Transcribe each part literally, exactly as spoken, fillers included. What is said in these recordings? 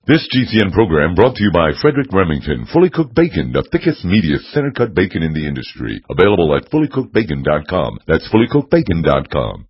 This G C N program brought to you by Frederick Remington. Fully cooked bacon, the thickest, meatiest, center-cut bacon in the industry. Available at fully cooked bacon dot com. That's fully cooked bacon dot com.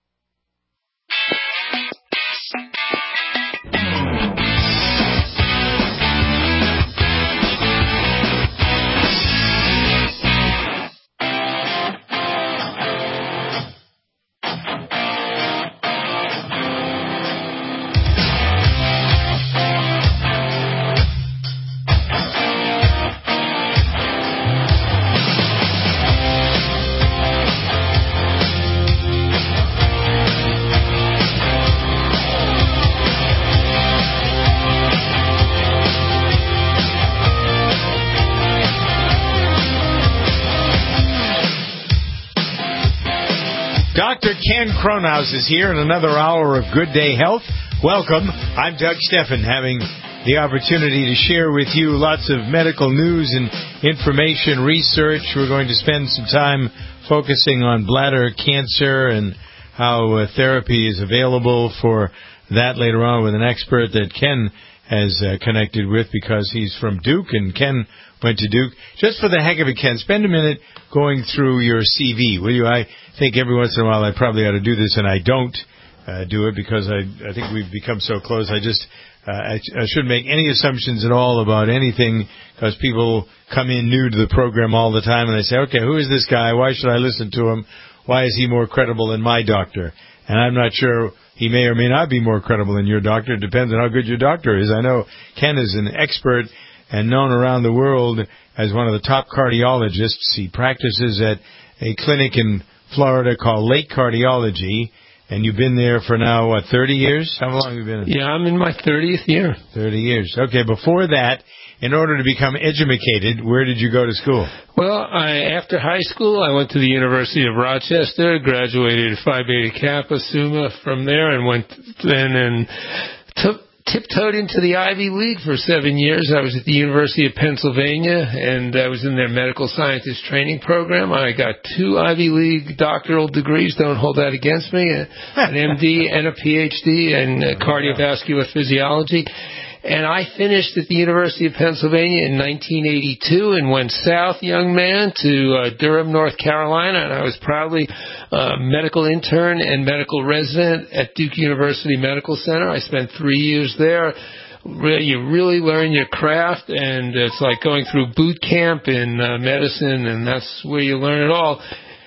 Doctor Ken Kronhaus is here in another hour of Good Day Health. Welcome. I'm Doug Steffen, having the opportunity to share with you lots of medical news and information, research. We're going to spend some time focusing on bladder cancer and how uh, therapy is available for that later on with an expert that Ken has uh, connected with because he's from Duke, and Ken went to Duke. Just for the heck of it, Ken, spend a minute going through your C V, will you? I think every once in a while I probably ought to do this, and I don't uh, do it because I, I think we've become so close. I just uh, I, I shouldn't make any assumptions at all about anything because people come in new to the program all the time, and they say, okay, who is this guy? Why should I listen to him? Why is he more credible than my doctor? And I'm not sure. He may or may not be more credible than your doctor. It depends on how good your doctor is. I know Ken is an expert and known around the world as one of the top cardiologists. He practices at a clinic in Florida called Lake Cardiology, and you've been there for now, what, thirty years? How long have you been? Yeah, I'm in my thirtieth year. thirty years. Okay, before that, in order to become edumacated, where did you go to school? Well, I, after high school, I went to the University of Rochester, graduated Phi Beta Kappa Summa from there, and went then and took tiptoed into the Ivy League for seven years. I was at the University of Pennsylvania, and I was in their medical scientist training program. I got two Ivy League doctoral degrees. Don't hold that against me. An M D and a P H D in cardiovascular physiology. And I finished at the University of Pennsylvania in nineteen eighty-two and went south, young man, to uh, Durham, North Carolina, and I was proudly uh, medical intern and medical resident at Duke University Medical Center. I spent three years there. Really, you really learn your craft, and it's like going through boot camp in uh, medicine, and that's where you learn it all.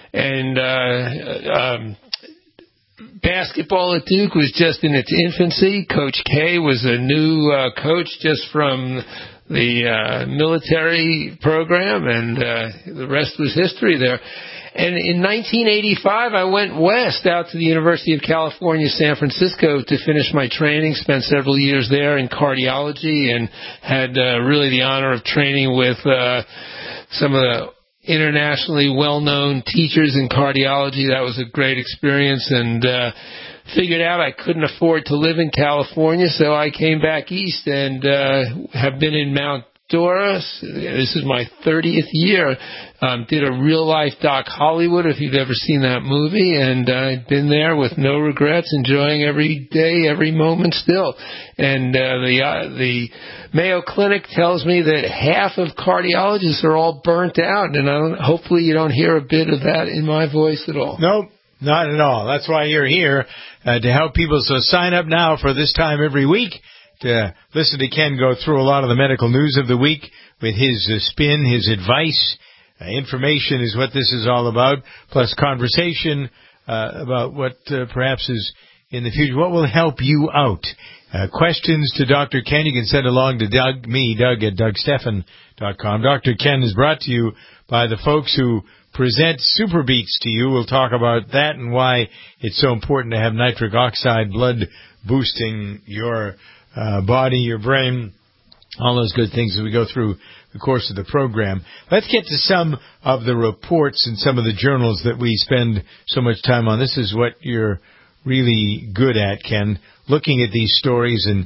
And uh, um, basketball at Duke was just in its infancy. Coach K was a new uh, coach just from the uh, military program, and uh, the rest was history there. And in nineteen eighty-five, I went west out to the University of California, San Francisco to finish my training, spent several years there in cardiology, and had uh, really the honor of training with uh, some of the internationally well-known teachers in cardiology. That was a great experience, and uh, figured out I couldn't afford to live in California, so I came back east and uh, have been in Mount Dora. This is my thirtieth year. Um, did a real-life Doc Hollywood, if you've ever seen that movie, and I've uh, been there with no regrets, enjoying every day, every moment still. And uh, the uh, the Mayo Clinic tells me that half of cardiologists are all burnt out, and I don't, hopefully you don't hear a bit of that in my voice at all. Nope, not at all. That's why you're here, uh, to help people. So sign up now for this time every week to listen to Ken go through a lot of the medical news of the week with his uh, spin, his advice. Uh, information is what this is all about, plus conversation uh, about what uh, perhaps is in the future. What will help you out? Uh, questions to Doctor Ken, you can send along to Doug, me, Doug, at doug steffen dot com. Doctor Ken is brought to you by the folks who present Super Beats to you. We'll talk about that and why it's so important to have nitric oxide blood boosting your uh, body, your brain, all those good things as we go through the course of the program. Let's get to some of the reports and some of the journals that we spend so much time on. This is what you're really good at, Ken, looking at these stories and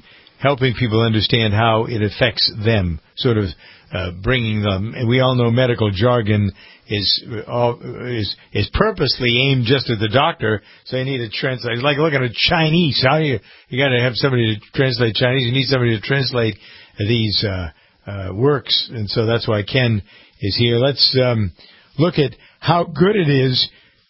helping people understand how it affects them, sort of uh, bringing them. And we all know medical jargon is uh, is is purposely aimed just at the doctor, so you need to translate. It's like looking at Chinese. How you you got to have somebody to translate Chinese. You need somebody to translate these uh, uh, works, and so that's why Ken is here. Let's um, look at how good it is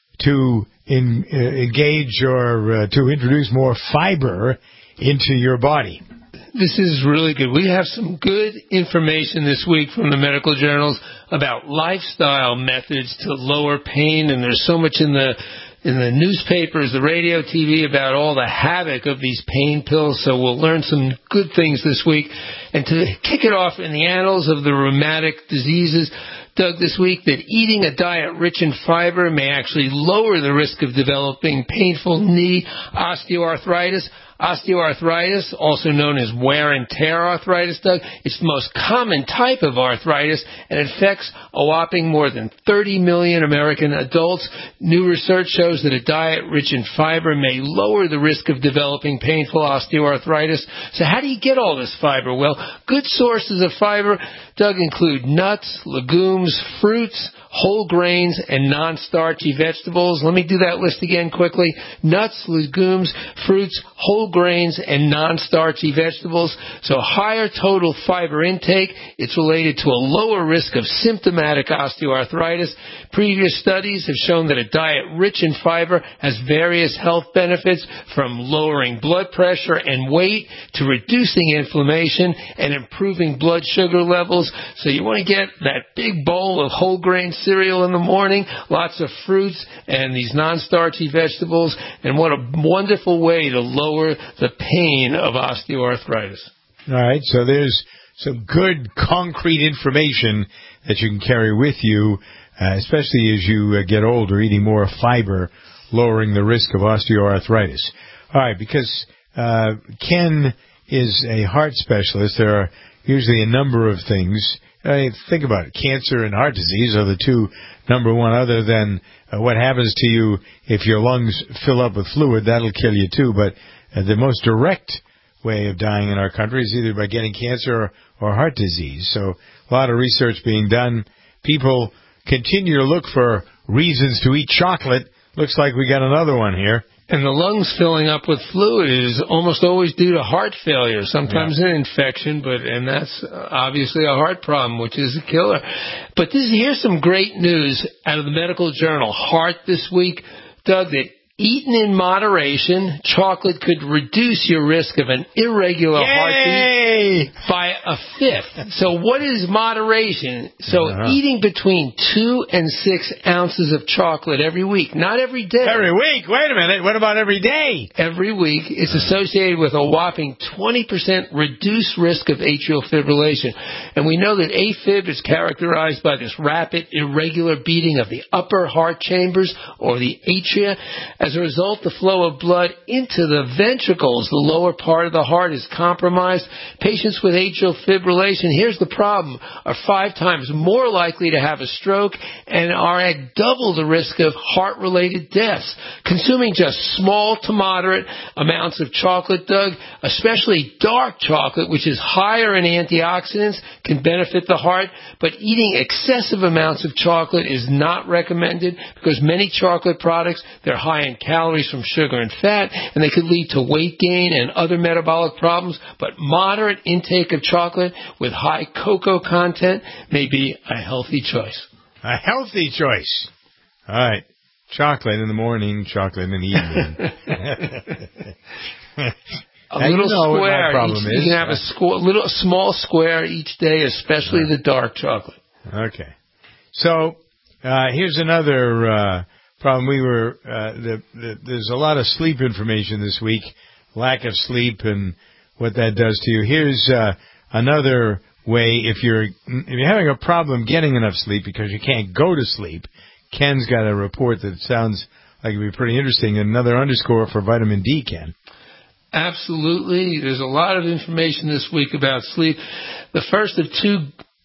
to in, uh, engage or uh, to introduce more fiber into your body. This is really good. We have some good information this week from the medical journals about lifestyle methods to lower pain, and there's so much in the in the newspapers, the radio, T V about all the havoc of these pain pills, so we'll learn some good things this week. And to kick it off in the annals of the rheumatic diseases, Doug, this week, that eating a diet rich in fiber may actually lower the risk of developing painful knee osteoarthritis. Osteoarthritis, also known as wear and tear arthritis, Doug, it's the most common type of arthritis, and it affects a whopping more than thirty million American adults. New research shows that a diet rich in fiber may lower the risk of developing painful osteoarthritis. So how do you get all this fiber? Well, good sources of fiber, Doug, include nuts, legumes, fruits, whole grains, and non-starchy vegetables. Let me do that list again quickly. Nuts, legumes, fruits, whole grains, and non-starchy vegetables. So higher total fiber intake, it's related to a lower risk of symptomatic osteoarthritis. Previous studies have shown that a diet rich in fiber has various health benefits, from lowering blood pressure and weight to reducing inflammation and improving blood sugar levels. So you want to get that big bowl of whole grain cereal in the morning, lots of fruits and these non-starchy vegetables, and what a wonderful way to lower the pain of osteoarthritis. All right, so there's some good concrete information that you can carry with you, uh, especially as you uh, get older, eating more fiber, lowering the risk of osteoarthritis. All right, because uh, Ken is a heart specialist, there are usually a number of things. I mean, think about it. Cancer and heart disease are the two number one, other than uh, what happens to you if your lungs fill up with fluid. That'll kill you too. But uh, the most direct way of dying in our country is either by getting cancer or, or heart disease. So a lot of research being done. People continue to look for reasons to eat chocolate. Looks like we got another one here. And the lungs filling up with fluid is almost always due to heart failure, sometimes yeah. an infection, but and that's obviously a heart problem, which is a killer. But this, here's some great news out of the medical journal Heart this week, Doug, that eaten in moderation, chocolate could reduce your risk of an irregular Yay! heartbeat by a fifth. So what is moderation? So uh-huh. eating between two and six ounces of chocolate every week, not every day. Every week? Wait a minute. What about every day? Every week is associated with a whopping twenty percent reduced risk of atrial fibrillation. And we know that AFib is characterized by this rapid, irregular beating of the upper heart chambers, or the atria. As a result, the flow of blood into the ventricles, the lower part of the heart, is compromised. Patients with atrial fibrillation, here's the problem, are five times more likely to have a stroke and are at double the risk of heart-related deaths. Consuming just small to moderate amounts of chocolate, Doug, especially dark chocolate, which is higher in antioxidants, can benefit the heart, but eating excessive amounts of chocolate is not recommended, because many chocolate products, they're high in calories from sugar and fat, and they could lead to weight gain and other metabolic problems. But moderate intake of chocolate with high cocoa content may be a healthy choice. A healthy choice. All right. Chocolate in the morning, chocolate in the evening. A now little you know square. Problem each, is. You can have a squ- little, a small square each day, especially right. the dark chocolate. Okay. So uh, here's another uh, problem. We were uh, the, the, there's a lot of sleep information this week, lack of sleep and what that does to you. Here's uh, another way. If you're if you're having a problem getting enough sleep because you can't go to sleep, Ken's got a report that sounds like it'd be pretty interesting. Another underscore for vitamin D, Ken. Absolutely. There's a lot of information this week about sleep. The first of two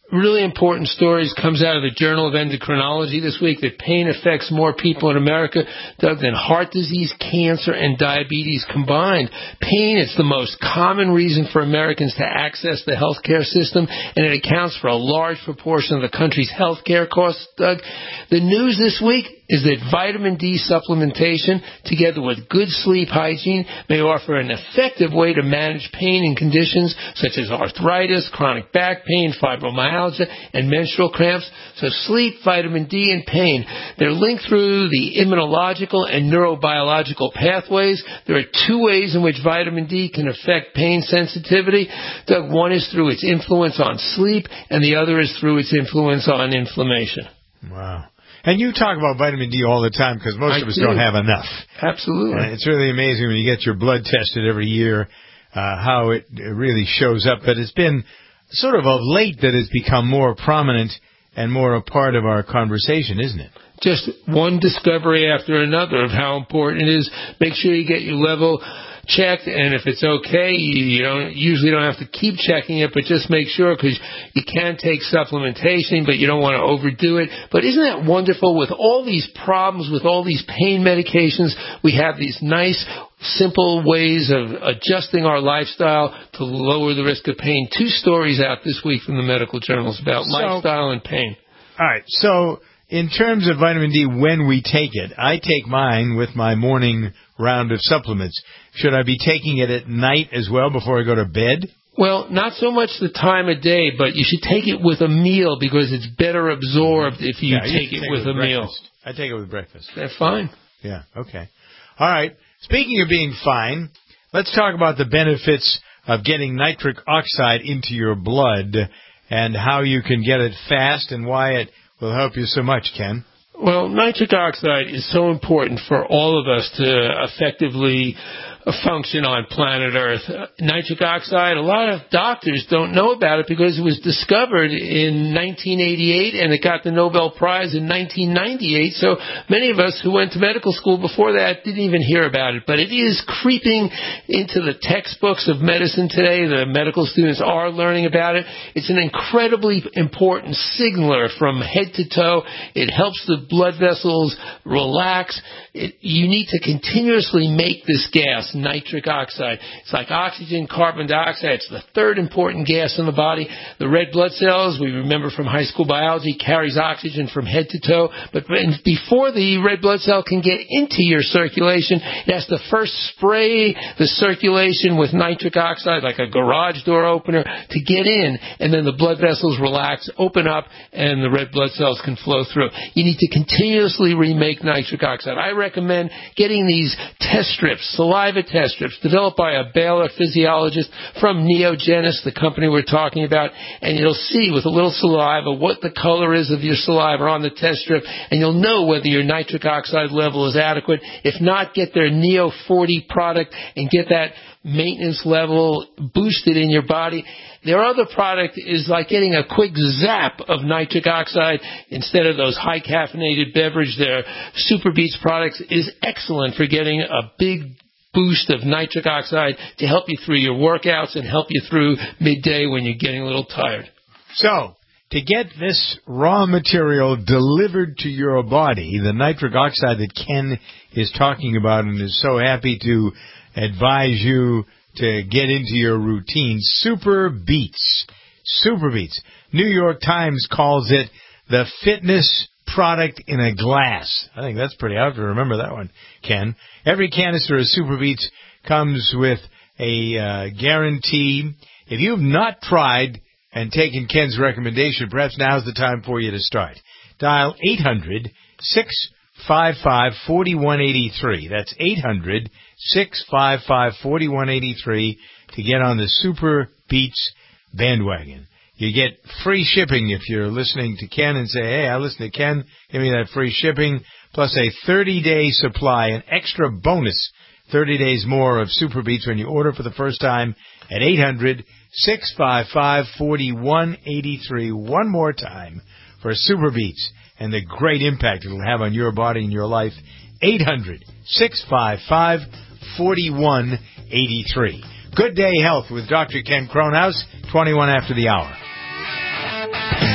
really important stories comes out of the Journal of Endocrinology this week that pain affects more people in America, Doug, than heart disease, cancer, and diabetes combined. Pain is the most common reason for Americans to access the healthcare system, and it accounts for a large proportion of the country's healthcare costs, Doug. The news this week is that vitamin D supplementation, together with good sleep hygiene, may offer an effective way to manage pain in conditions such as arthritis, chronic back pain, fibromyalgia, and menstrual cramps. So sleep, vitamin D, and pain, they're linked through the immunological and neurobiological pathways. There are two ways in which vitamin D can affect pain sensitivity. Doug, one is through its influence on sleep, and the other is through its influence on inflammation. Wow. And you talk about vitamin D all the time because most I of us do. don't have enough. Absolutely. And it's really amazing when you get your blood tested every year uh, how it really shows up. But it's been sort of of late that it's become more prominent and more a part of our conversation, isn't it? Just one discovery after another of how important it is. Make sure you get your level checked, and if it's okay, you don't usually don't have to keep checking it, but just make sure, because you can take supplementation, but you don't want to overdo it. But isn't that wonderful? With all these problems, with all these pain medications, we have these nice, simple ways of adjusting our lifestyle to lower the risk of pain. Two stories out this week from the medical journals about so, lifestyle and pain. All right, so in terms of vitamin D, when we take it, I take mine with my morning round of supplements. Should I be taking it at night as well before I go to bed? Well, not so much the time of day, but you should take it with a meal because it's better absorbed if you yeah, take you it take with it a with meal. breakfast. I take it with breakfast. They're fine. Yeah, okay. All right. Speaking of being fine, let's talk about the benefits of getting nitric oxide into your blood and how you can get it fast and why it will help you so much, Ken. Well, nitric oxide is so important for all of us to effectively function on planet Earth. Nitric oxide, a lot of doctors don't know about it because it was discovered in nineteen eighty-eight and it got the Nobel Prize in nineteen ninety-eight. So many of us who went to medical school before that didn't even hear about it. But it is creeping into the textbooks of medicine today. The medical students are learning about it. It's an incredibly important signaler from head to toe. It helps the blood vessels relax. It, you need to continuously make this gas, nitric oxide. It's like oxygen, carbon dioxide. It's the third important gas in the body. The red blood cells, we remember from high school biology, carries oxygen from head to toe. But before the red blood cell can get into your circulation, it has to first spray the circulation with nitric oxide like a garage door opener to get in. And then the blood vessels relax, open up, and the red blood cells can flow through. You need to continuously remake nitric oxide. I recommend getting these test strips, saliva test strips, developed by a Baylor physiologist from Neogenis, the company we're talking about, and you'll see with a little saliva what the color is of your saliva on the test strip, and you'll know whether your nitric oxide level is adequate. If not, get their Neo forty product and get that maintenance level boosted in your body. Their other product is like getting a quick zap of nitric oxide instead of those high caffeinated beverage. Their Super Beats products is excellent for getting a big boost of nitric oxide to help you through your workouts and help you through midday when you're getting a little tired. So, to get this raw material delivered to your body, the nitric oxide that Ken is talking about and is so happy to advise you to get into your routine, Super Beats. Super Beats. New York Times calls it the fitness product in a glass. I think that's pretty, I have to remember that one, Ken. Every canister of Super Beats comes with a uh, guarantee. If you've not tried and taken Ken's recommendation, perhaps now's the time for you to start. Dial eight hundred, six five five, four one eight three. That's eight hundred, six five five, four one eight three to get on the Super Beats bandwagon. You get free shipping if you're listening to Ken and say, hey, I listen to Ken, give me that free shipping, plus a thirty-day supply, an extra bonus, thirty days more of Super Beats when you order for the first time at eight hundred, six five five, four one eight three. One more time for Super Beats and the great impact it will have on your body and your life. eight hundred, six five five, four one eight three. Good Day Health with Doctor Ken Kronhaus, twenty-one after the hour.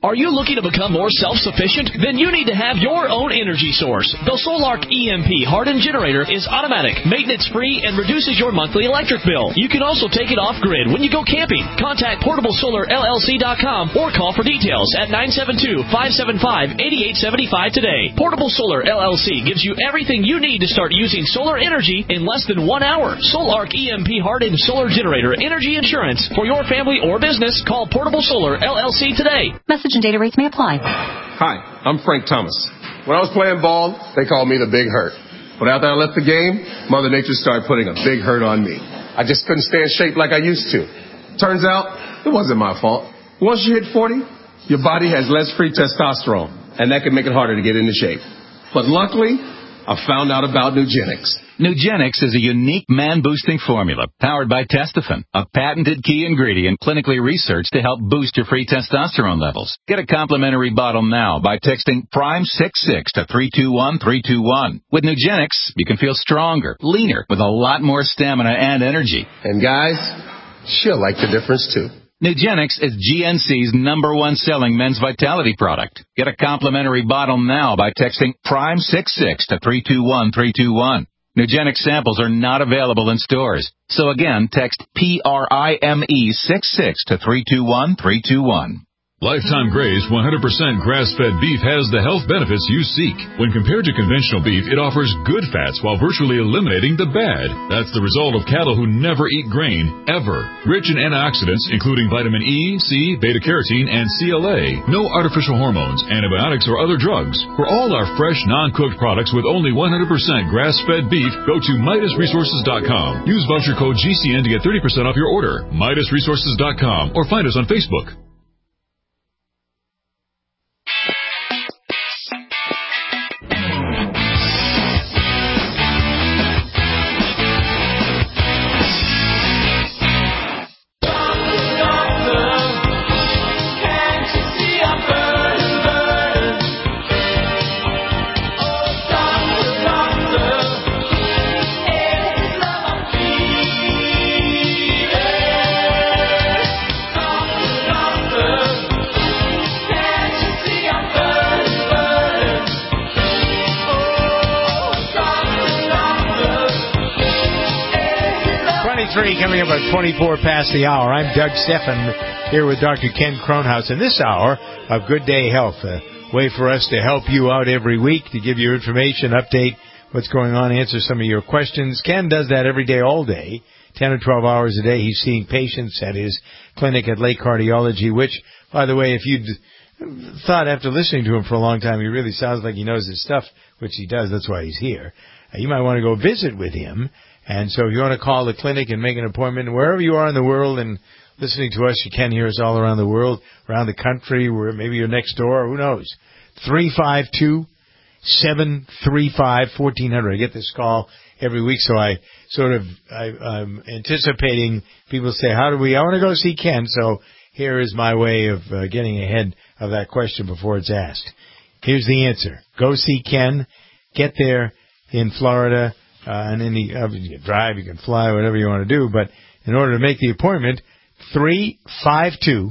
Are you looking to become more self-sufficient? Then you need to have your own energy source. The Solark E M P hardened generator is automatic, maintenance-free, and reduces your monthly electric bill. You can also take it off-grid when you go camping. Contact portable solar L L C dot com or call for details at nine seven two, five seven five, eight eight seven five today. Portable Solar L L C gives you everything you need to start using solar energy in less than one hour. Solark E M P hardened solar generator energy insurance for your family or business. Call Portable Solar L L C today. Message and data rates may apply. Hi, I'm Frank Thomas. When I was playing ball, they called me the Big Hurt. But after I left the game, Mother Nature started putting a big hurt on me. I just couldn't stay in shape like I used to. Turns out, it wasn't my fault. Once you hit forty, your body has less free testosterone, and that can make it harder to get into shape. But luckily, I found out about Nugenix. Nugenix is a unique man-boosting formula powered by Testofen, a patented key ingredient clinically researched to help boost your free testosterone levels. Get a complimentary bottle now by texting prime six six to three two one three two one. With Nugenix, you can feel stronger, leaner, with a lot more stamina and energy. And guys, she'll like the difference too. Nugenix is G N C's number one selling men's vitality product. Get a complimentary bottle now by texting prime six six to three two one three two one. Nugenix samples are not available in stores. So again, text P R I M E six six to three two one three two one. Lifetime Graze one hundred percent grass-fed beef has the health benefits you seek. When compared to conventional beef, it offers good fats while virtually eliminating the bad. That's the result of cattle who never eat grain, ever. Rich in antioxidants, including vitamin E, C, beta-carotene, and C L A. No artificial hormones, antibiotics, or other drugs. For all our fresh, non-cooked products with only one hundred percent grass-fed beef, go to Midas Resources dot com. Use voucher code G C N to get thirty percent off your order. Midas Resources dot com or find us on Facebook. Coming up at twenty-four past the hour. I'm Doug Steffen here with Doctor Ken Kronhaus in this hour of Good Day Health, a way for us to help you out every week, to give you information, update what's going on, answer some of your questions. Ken does that every day, all day, ten or twelve hours a day. He's seeing patients at his clinic at Lake Cardiology, which, by the way, if you'd thought after listening to him for a long time, he really sounds like he knows his stuff, which he does. That's why he's here. Uh, you might want to go visit with him. And so if you want to call the clinic and make an appointment, wherever you are in the world and listening to us, you can hear us all around the world, around the country, where maybe you're next door, who knows. three five two, seven three five, one four zero zero. I get this call every week, so I sort of, I, I'm anticipating people say, how do we, I want to go see Ken. So here is my way of uh, getting ahead of that question before it's asked. Here's the answer. Go see Ken. Get there in Florida. Uh, and then you, uh, you can drive, you can fly, whatever you want to do. But in order to make the appointment, three five two,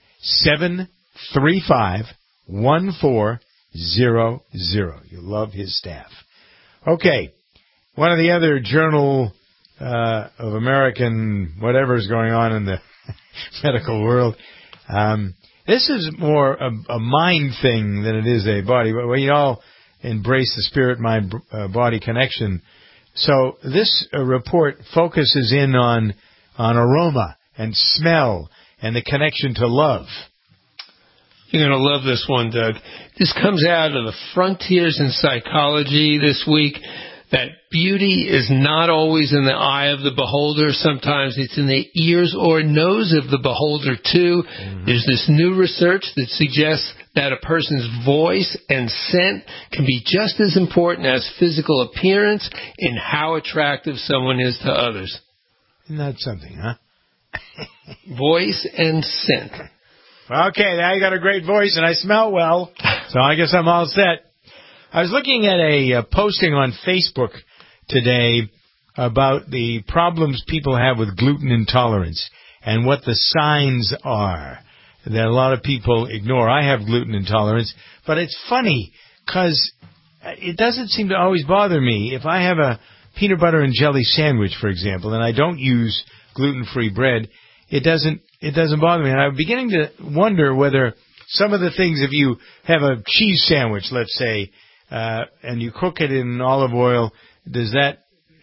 seven three five, one four zero zero. You'll love his staff. Okay. One of the other Journal uh, of American whatever is going on in the medical world. Um, this is more a, a mind thing than it is a body. We all embrace the spirit-mind-body connection. So this uh, report focuses in on on aroma and smell and the connection to love. You're going to love this one, Doug. This comes out of the Frontiers in Psychology this week, that beauty is not always in the eye of the beholder. Sometimes it's in the ears or nose of the beholder, too. Mm-hmm. There's this new research that suggests that a person's voice and scent can be just as important as physical appearance in how attractive someone is to others. Isn't that something, huh? Voice and scent. Okay, now you got a great voice and I smell well, so I guess I'm all set. I was looking at a uh, posting on Facebook today about the problems people have with gluten intolerance and what the signs are. that a lot of people ignore. I have gluten intolerance, but it's funny because it doesn't seem to always bother me. If I have a peanut butter and jelly sandwich, for example, and I don't use gluten-free bread, it doesn't it doesn't bother me. And I'm beginning to wonder whether some of the things, if you have a cheese sandwich, let's say, uh, and you cook it in olive oil, does that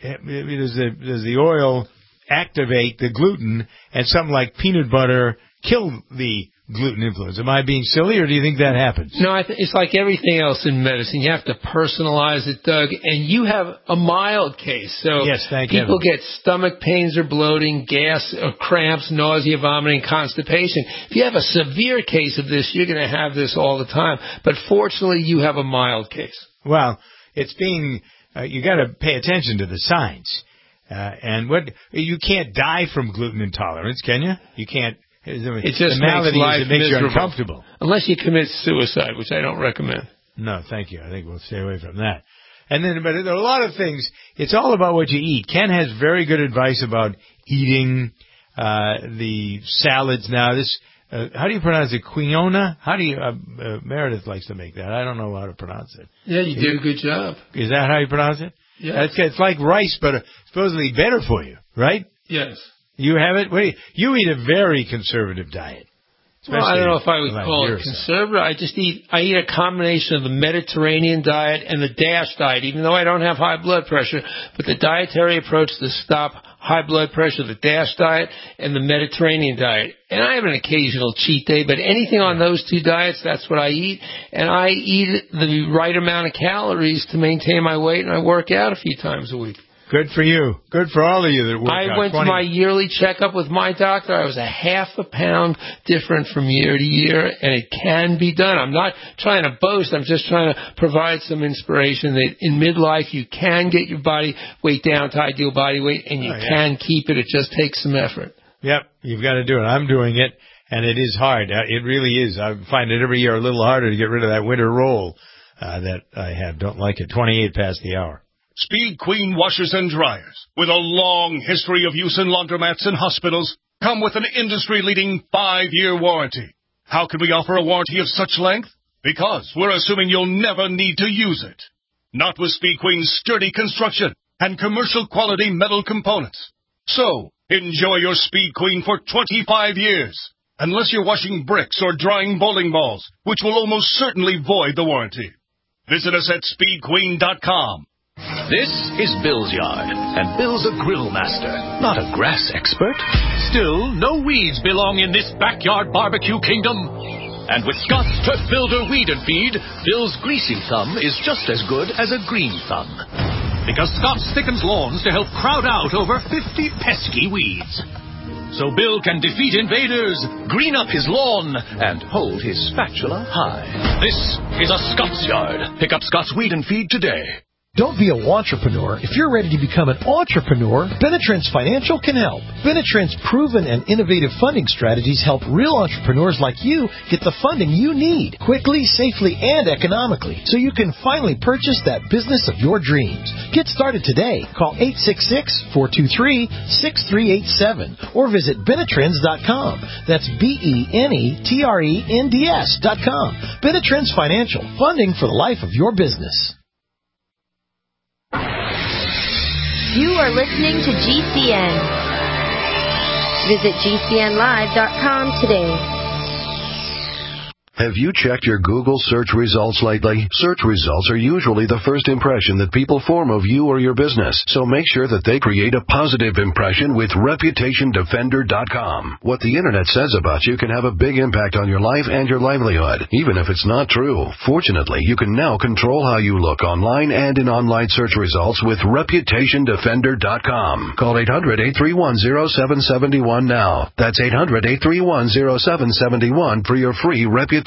does the does the oil activate the gluten, and something like peanut butter kill the gluten influence? Am I being silly, or do you think that happens? No, I th- it's like everything else in medicine. You have to personalize it, Doug, and you have a mild case. So yes, thank people heaven. get stomach pains or bloating, gas or cramps, nausea, vomiting, constipation. If you have a severe case of this, you're going to have this all the time. But fortunately, you have a mild case. Well, it's being, uh, you got to pay attention to the signs. Uh, and what, you can't die from gluten intolerance, can you? You can't. It just the malady makes life is it makes miserable. you uncomfortable. Unless you commit suicide, which I don't recommend. No, thank you. I think we'll stay away from that. And then, but there are a lot of things. It's all about what you eat. Ken has very good advice about eating uh, the salads. Now, this, uh, how do you pronounce it? Quinoa? How do you, uh, uh, Meredith likes to make that. I don't know how to pronounce it. Yeah, you did a good job. Is that how you pronounce it? Yeah. It's, it's like rice, but uh, supposedly better for you, right? Yes. You have it? Wait, you eat a very conservative diet. Well, I don't know if I would call it conservative. I just eat, I eat a combination of the Mediterranean diet and the DASH diet, even though I don't have high blood pressure. But the dietary approach to stop high blood pressure, the DASH diet and the Mediterranean diet. And I have an occasional cheat day, but anything on those two diets, that's what I eat. And I eat the right amount of calories to maintain my weight, and I work out a few times a week. Good for you. Good for all of you that work I out. went twenty to my yearly checkup with my doctor. I was a half a pound different from year to year, and it can be done. I'm not trying to boast. I'm just trying to provide some inspiration that in midlife you can get your body weight down to ideal body weight, and you oh, yeah. can keep it. It just takes some effort. Yep, you've got to do it. I'm doing it, and it is hard. It really is. I find it every year a little harder to get rid of that winter roll uh, that I have. Don't like it. twenty-eight past the hour. Speed Queen washers and dryers, with a long history of use in laundromats and hospitals, come with an industry-leading five-year warranty. How can we offer a warranty of such length? Because we're assuming you'll never need to use it. Not with Speed Queen's sturdy construction and commercial-quality metal components. So, enjoy your Speed Queen for twenty-five years, unless you're washing bricks or drying bowling balls, which will almost certainly void the warranty. Visit us at speed queen dot com. This is Bill's yard, and Bill's a grill master, not a grass expert. Still, no weeds belong in this backyard barbecue kingdom. And with Scott's Turf Builder Weed and Feed, Bill's greasy thumb is just as good as a green thumb. Because Scott thickens lawns to help crowd out over fifty pesky weeds. So Bill can defeat invaders, green up his lawn, and hold his spatula high. This is a Scott's yard. Pick up Scott's Weed and Feed today. Don't be a wantrepreneur. If you're ready to become an entrepreneur, Benetrends Financial can help. Benetrends' proven and innovative funding strategies help real entrepreneurs like you get the funding you need quickly, safely, and economically, so you can finally purchase that business of your dreams. Get started today. Call eight six six, four two three, six three eight seven or visit Benetrends dot com. That's B E N E T R E N D S dot com. Benetrends Financial, funding for the life of your business. You are listening to G C N. Visit G C N live dot com today. Have you checked your Google search results lately? Search results are usually the first impression that people form of you or your business, so make sure that they create a positive impression with Reputation Defender dot com. What the Internet says about you can have a big impact on your life and your livelihood, even if it's not true. Fortunately, you can now control how you look online and in online search results with Reputation Defender dot com. Call eight hundred, eight three one, zero seven seven one now. That's eight hundred, eight three one, zero seven seven one for your free Reputation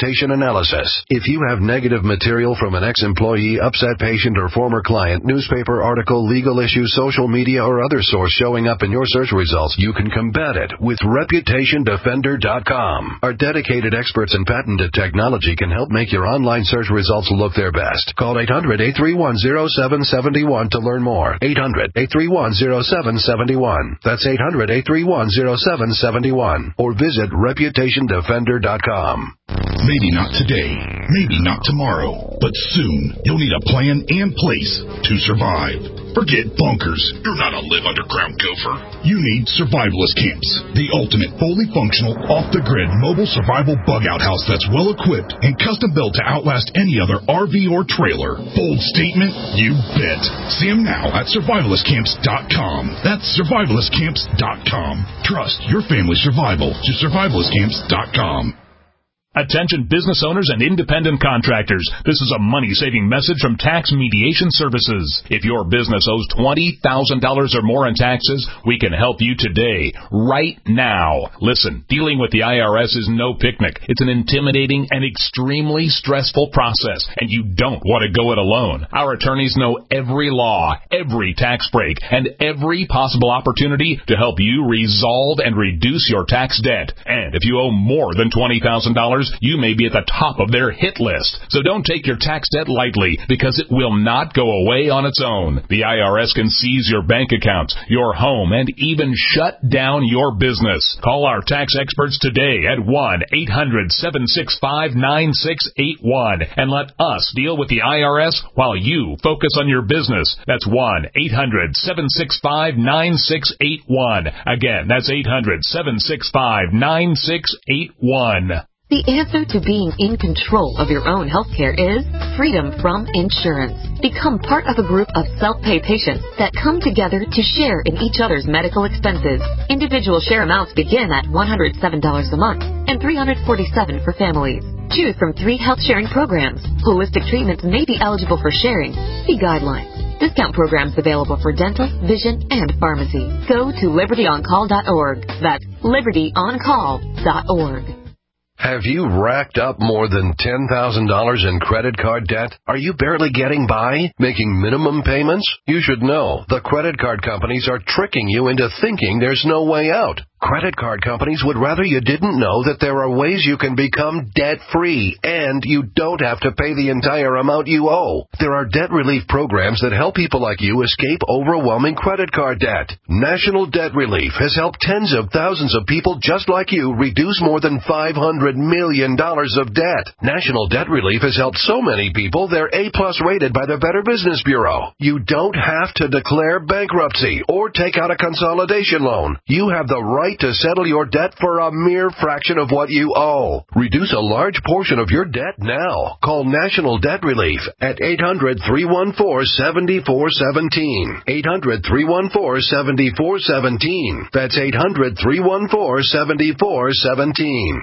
reputation analysis. If you have negative material from an ex-employee, upset patient, or former client, newspaper article, legal issue, social media, or other source showing up in your search results, you can combat it with reputation defender dot com. Our dedicated experts and patented technology can help make your online search results look their best. Call eight hundred, eight three one, zero seven seven one to learn more. eight hundred, eight three one, zero seven seven one. That's eight hundred, eight three one, zero seven seven one. Or visit reputation defender dot com. Maybe not today, maybe not tomorrow, but soon you'll need a plan and place to survive. Forget bunkers. You're not a live underground gopher. You need Survivalist Camps, the ultimate fully functional, off-the-grid mobile survival bug-out house that's well-equipped and custom-built to outlast any other R V or trailer. Bold statement? You bet. See them now at survivalist camps dot com. That's survivalist camps dot com. Trust your family's survival to survivalist camps dot com. Attention business owners and independent contractors. This is a money-saving message from Tax Mediation Services. If your business owes twenty thousand dollars or more in taxes, we can help you today, right now. Listen, dealing with the I R S is no picnic. It's an intimidating and extremely stressful process, and you don't want to go it alone. Our attorneys know every law, every tax break, and every possible opportunity to help you resolve and reduce your tax debt. And if you owe more than twenty thousand dollars, you may be at the top of their hit list. So don't take your tax debt lightly, because it will not go away on its own. The I R S can seize your bank accounts, your home, and even shut down your business. Call our tax experts today at one eight hundred, seven six five, nine six eight one and let us deal with the I R S while you focus on your business. That's one eight hundred, seven six five, nine six eight one. Again, that's eight hundred, seven six five, nine six eight one. The answer to being in control of your own healthcare is freedom from insurance. Become part of a group of self-pay patients that come together to share in each other's medical expenses. Individual share amounts begin at one hundred seven dollars a month and three hundred forty-seven dollars for families. Choose from three health sharing programs. Holistic treatments may be eligible for sharing. See guidelines. Discount programs available for dental, vision, and pharmacy. Go to liberty on call dot org. That's liberty on call dot org. Have you racked up more than ten thousand dollars in credit card debt? Are you barely getting by, making minimum payments? You should know the credit card companies are tricking you into thinking there's no way out. Credit card companies would rather you didn't know that there are ways you can become debt-free, and you don't have to pay the entire amount you owe. There are debt relief programs that help people like you escape overwhelming credit card debt. National Debt Relief has helped tens of thousands of people just like you reduce more than five hundred million dollars of debt. National Debt Relief has helped so many people they're A-plus rated by the Better Business Bureau. You don't have to declare bankruptcy or take out a consolidation loan. You have the right to settle your debt for a mere fraction of what you owe. Reduce a large portion of your debt now. Call National Debt Relief at eight hundred, three one four, seven four one seven. eight hundred, three one four, seven four one seven. That's eight hundred, three one four, seven four one seven.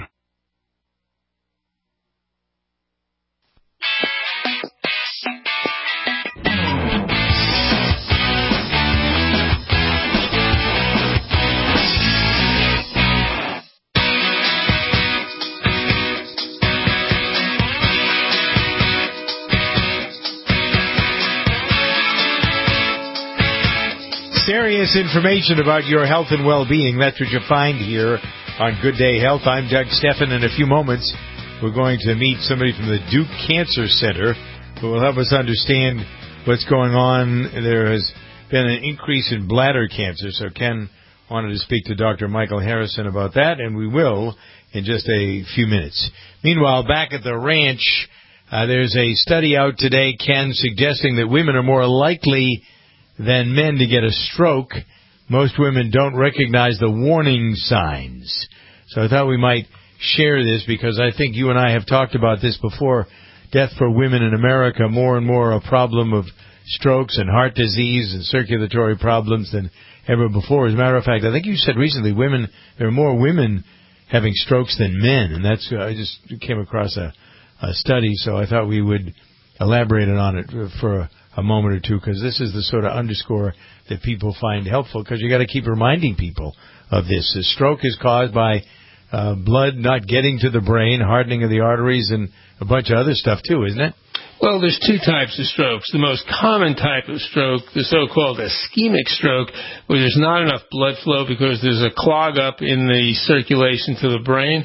Serious information about your health and well-being. That's what you find here on Good Day Health. I'm Doug Steffen. In a few moments, we're going to meet somebody from the Duke Cancer Center who will help us understand what's going on. There has been an increase in bladder cancer, so Ken wanted to speak to Doctor Michael Harrison about that, and we will in just a few minutes. Meanwhile, back at the ranch, uh, there's a study out today, Ken, suggesting that women are more likely than men to get a stroke. Most women don't recognize the warning signs. So I thought we might share this because I think you and I have talked about this before. Death for women in America, more and more a problem of strokes and heart disease and circulatory problems than ever before. As a matter of fact, I think you said recently women, there are more women having strokes than men, and that's I just came across a, a study, so I thought we would elaborate on it for a a moment or two, because this is the sort of underscore that people find helpful, because you got to keep reminding people of this. The stroke is caused by uh, blood not getting to the brain, hardening of the arteries, and a bunch of other stuff too, isn't it? Well, there's two types of strokes. The most common type of stroke, the so-called ischemic stroke, where there's not enough blood flow because there's a clog up in the circulation to the brain.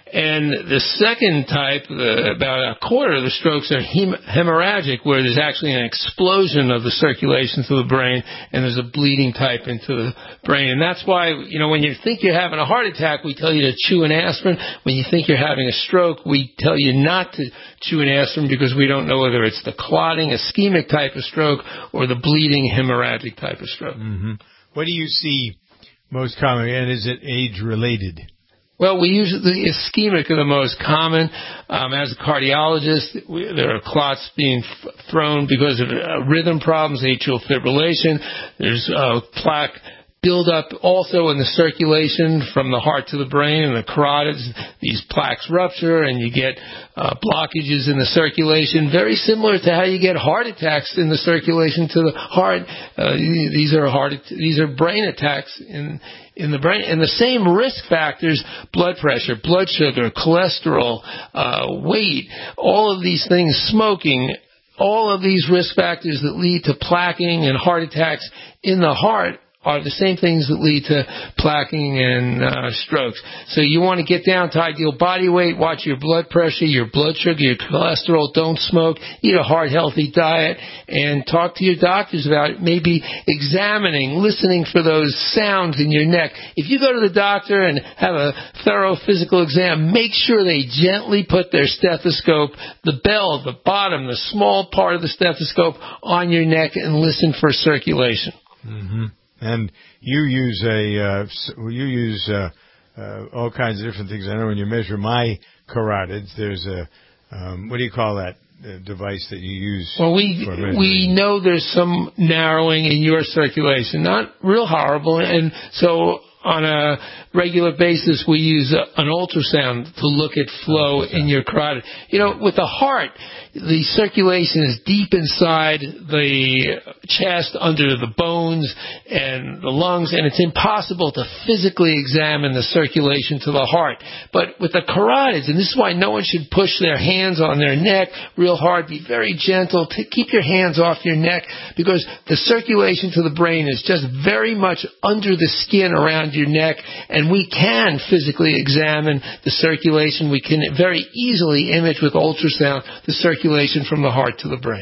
And the second type, uh, about a quarter of the strokes are hem- hemorrhagic, where there's actually an explosion of the circulation to the brain, and there's a bleeding type into the brain. And that's why, you know, when you think you're having a heart attack, we tell you to chew an aspirin. When you think you're having a stroke, we tell you not to chew an aspirin because we don't know whether it's the clotting, ischemic type of stroke, or the bleeding, hemorrhagic type of stroke. Mm-hmm. What do you see most common, and is it age-related? Well, we use the ischemic are the most common. Um, as a cardiologist, we, there are clots being f- thrown because of uh, rhythm problems, atrial fibrillation. There's uh, plaque buildup also in the circulation from the heart to the brain and the carotids. These plaques rupture and you get uh, blockages in the circulation, very similar to how you get heart attacks in the circulation to the heart. Uh, these are heart, these are brain attacks in in the brain. And the same risk factors, blood pressure, blood sugar, cholesterol, uh, weight, all of these things, smoking, all of these risk factors that lead to plaquing and heart attacks in the heart are the same things that lead to plaquing and uh, strokes. So you want to get down to ideal body weight, watch your blood pressure, your blood sugar, your cholesterol, don't smoke, eat a heart healthy diet, and talk to your doctors about it. Maybe examining, listening for those sounds in your neck. If you go to the doctor and have a thorough physical exam, make sure they gently put their stethoscope, the bell, the bottom, the small part of the stethoscope on your neck and listen for circulation. Mm-hmm. And you use a uh, you use uh, uh, all kinds of different things. I know when you measure my carotids, there's a um, what do you call that uh, device that you use? Well, we for measuring? we know there's some narrowing in your circulation, not real horrible, and so on a regular basis we use a, an ultrasound to look at flow ultrasound. in your carotid. You know, with the heart, the circulation is deep inside the chest, under the bones and the lungs, and it's impossible to physically examine the circulation to the heart. But with the carotids, and this is why no one should push their hands on their neck real hard, be very gentle, to keep your hands off your neck, because the circulation to the brain is just very much under the skin around your neck, and we can physically examine the circulation. We can very easily image with ultrasound the circulation from the heart to the brain.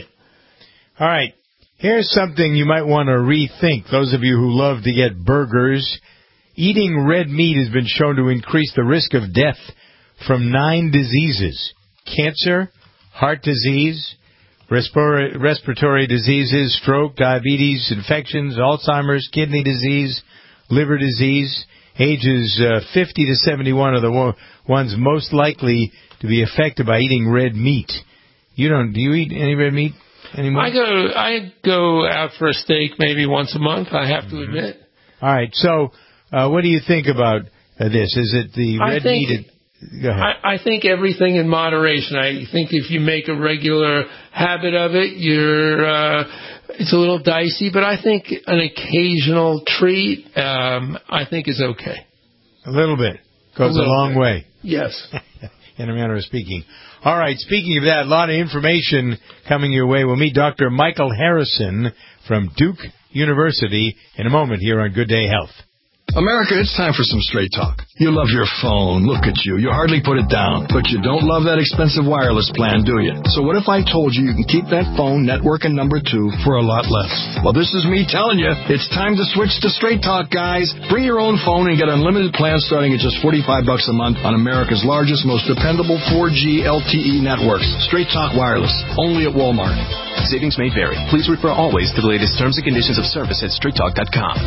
All right. Here's something you might want to rethink. Those of you who love to get burgers, eating red meat has been shown to increase the risk of death from nine diseases: cancer, heart disease, respir- respiratory diseases, stroke, diabetes, infections, Alzheimer's, kidney disease, liver disease. Ages uh, fifty to seventy-one are the wo- ones most likely to be affected by eating red meat. You don't? Do you eat any red meat anymore? I go. I go out for a steak maybe once a month. I have to mm-hmm. admit. All right. So, uh, what do you think about uh, this? Is it the red I think, meat? Go ahead. I, I think everything in moderation. I think if you make a regular habit of it, you're. Uh, it's a little dicey, but I think an occasional treat, um, I think is okay. A little bit goes a, a long bit. way. Yes. In a manner of speaking. All right, speaking of that, a lot of information coming your way. We'll meet Doctor Michael Harrison from Duke University in a moment here on Good Day Health. America, it's time for some straight talk. You love your phone. Look at you. You hardly put it down. But you don't love that expensive wireless plan, do you? So what if I told you you can keep that phone, network, and number two for a lot less? Well, this is me telling you. It's time to switch to Straight Talk, guys. Bring your own phone and get unlimited plans starting at just forty-five bucks a month on America's largest, most dependable four G L T E networks. Straight Talk Wireless. Only at Walmart. Savings may vary. Please refer always to the latest terms and conditions of service at straight talk dot com.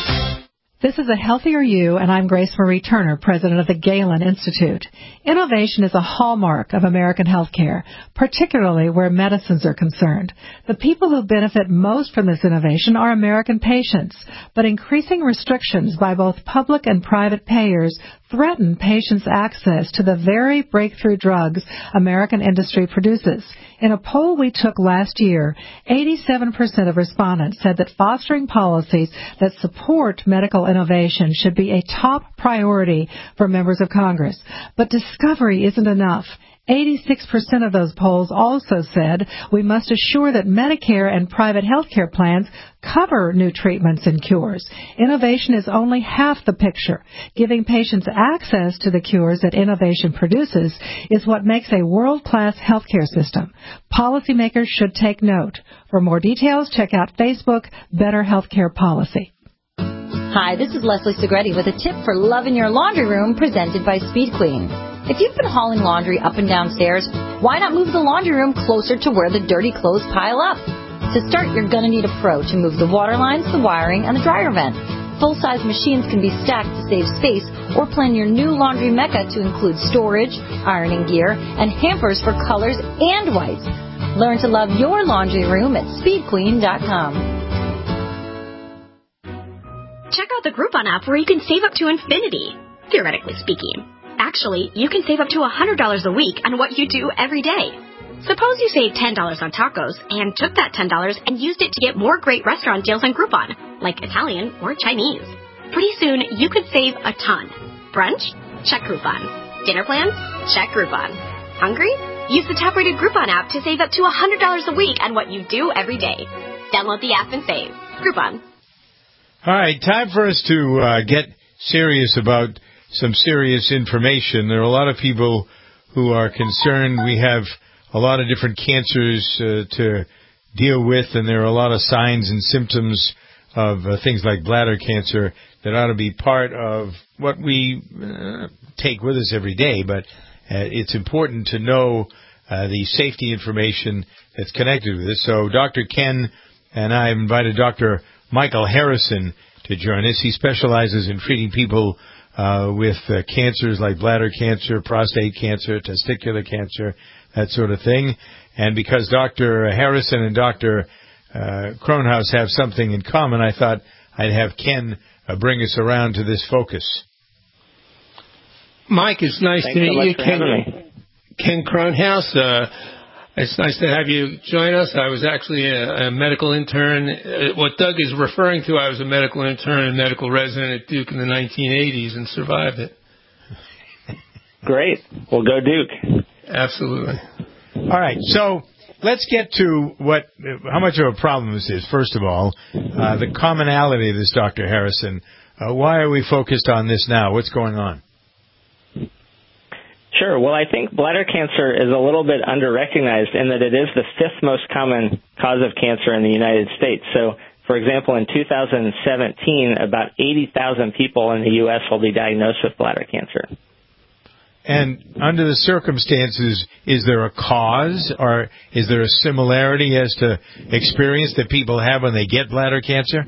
This is A Healthier You, and I'm Grace Marie Turner, president of the Galen Institute. Innovation is a hallmark of American healthcare, particularly where medicines are concerned. The people who benefit most from this innovation are American patients, but increasing restrictions by both public and private payers threaten patients' access to the very breakthrough drugs American industry produces. In a poll we took last year, eighty-seven percent of respondents said that fostering policies that support medical innovation should be a top priority for members of Congress. But discovery isn't enough. eighty-six percent of those polls also said we must assure that Medicare and private health care plans cover new treatments and cures. Innovation is only half the picture. Giving patients access to the cures that innovation produces is what makes a world-class healthcare system. Policymakers should take note. For more details, check out Facebook Better Healthcare Policy. Hi, this is Leslie Segretti with a tip for love in your laundry room presented by Speed Queen. If you've been hauling laundry up and down stairs, why not move the laundry room closer to where the dirty clothes pile up? To start, you're going to need a pro to move the water lines, the wiring, and the dryer vent. Full-size machines can be stacked to save space, or plan your new laundry mecca to include storage, ironing gear, and hampers for colors and whites. Learn to love your laundry room at speed queen dot com. Check out the Groupon app where you can save up to infinity, theoretically speaking. Actually, you can save up to one hundred dollars a week on what you do every day. Suppose you saved ten dollars on tacos and took that ten dollars and used it to get more great restaurant deals on Groupon, like Italian or Chinese. Pretty soon, you could save a ton. Brunch? Check Groupon. Dinner plans? Check Groupon. Hungry? Use the top-rated Groupon app to save up to one hundred dollars a week on what you do every day. Download the app and save. Groupon. All right, time for us to uh, get serious about some serious information. There are a lot of people who are concerned. We have a lot of different cancers uh, to deal with, and there are a lot of signs and symptoms of uh, things like bladder cancer that ought to be part of what we uh, take with us every day. But uh, it's important to know uh, the safety information that's connected with this. So Doctor Ken and I have invited Doctor Michael Harrison to join us. He specializes in treating people uh, with uh, cancers like bladder cancer, prostate cancer, testicular cancer, that sort of thing. And because Doctor Harrison and Doctor Uh, Kronhaus have something in common, I thought I'd have Ken uh, bring us around to this focus. Mike, it's nice Thanks to meet so you. much for Ken, having me. Ken Kronhaus. Uh, it's nice to have you join us. I was actually a, a medical intern. Uh, what Doug is referring to, I was a medical intern and medical resident at Duke in the nineteen eighties and survived it. Great. Well, go Duke. Absolutely. All right, so let's get to what, how much of a problem this is. First of all, uh, the commonality of this, Doctor Harrison. Uh, why are we focused on this now? What's going on? Sure. Well, I think bladder cancer is a little bit under-recognized in that it is the fifth most common cause of cancer in the United States. So, for example, in two thousand seventeen, about eighty thousand people in the U S will be diagnosed with bladder cancer. And under the circumstances, is there a cause or is there a similarity as to experience that people have when they get bladder cancer?